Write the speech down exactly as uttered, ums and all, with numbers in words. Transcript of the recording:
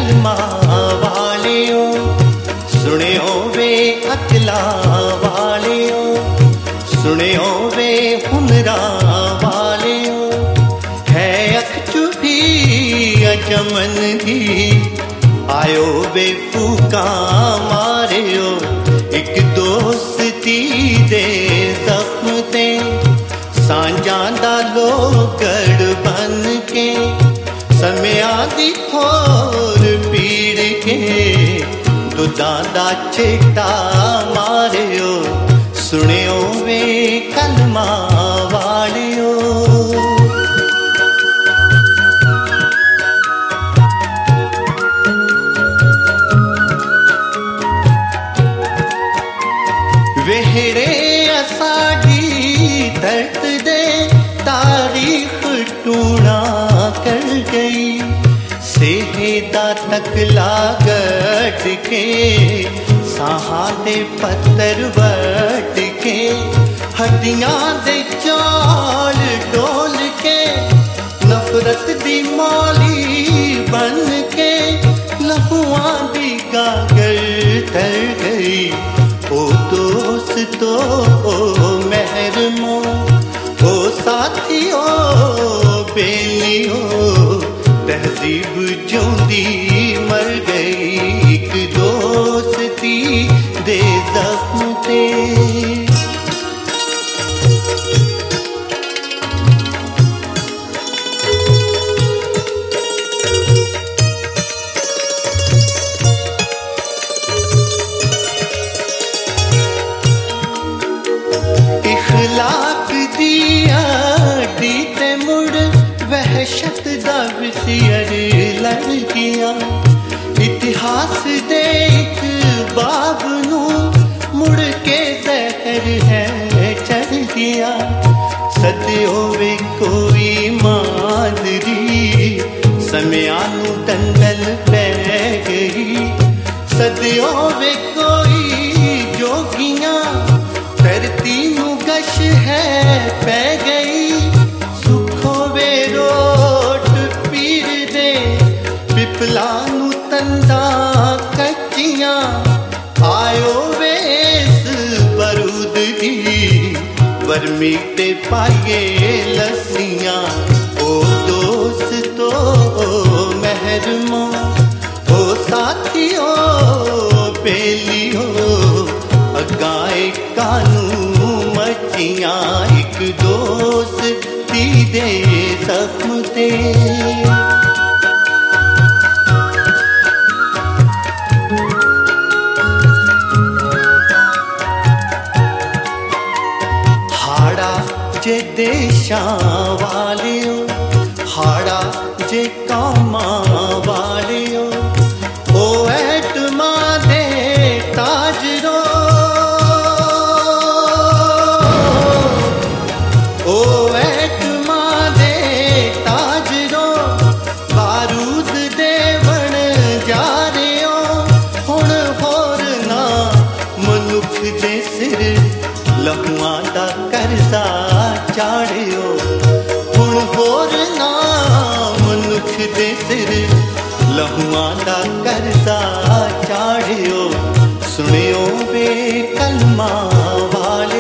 कलमा वालियो, सुनियो वे अकला वालियो, सुनियो वे हुनरा वालियो। है अखचू भी अचमन दी, आयो वे फूका मारियो। एक दोस्ती दे जख्म ते सांझां दा लोगड़ बन के, समया दी थोर पीड़ के दुधां दा छेटा मारियो। सुनियो वे कलमा वालियो। वेहड़े असाडी दर्द दे तारीख टूणा कर गई। सेहदा तक लागट के साहां दे पत्थर वट के, हड्डियां दे चाल डोल के, नफरत दी मौली बन के, लहुआं दी गागर तर गई। ओ दोस्तो ओ महरमो, ओ साथियो बेलियो, तहजीब जोंदी मर गई। एक दोस्ती दे जख्म ते इखलाक दिया दीते मुड़ वहशत दा विसियर लड़ गया। इतिहास दे एक बाब नू मुड़ के जहर है चढ़ गया। सदियों वे कोई मादरी, समया नू दंगल पै गई। सदियों वे कोई जोगियां, धरती नू गश है पै गई। सुखो वे रोट पीर दे, पिपला नू तंदा कच्चियां। आयो वेस बरूद दी, वर्मी ते पाइए लस्सियां। ओ दोस्तो ओ महरमो, ओ साथियो बेलियो, अगाए कानू मचियां। एक दोस्ती दे जख्म ते हाड़ा जे देशां वालियो, हाड़ा जे कौमां वालियो, ओ ऐटमा दे ताजरो, ओ ऐटमा दे ताजरो, बारूद दे बन जा रियो। हुण होर ना मनुख दे सिर लहुआं दा करजा चाड़ियो। हुण होर ना मनुख दे सिर लहुआं दा करजा चाड़ियो। सुनियो वे कलमा वालियो।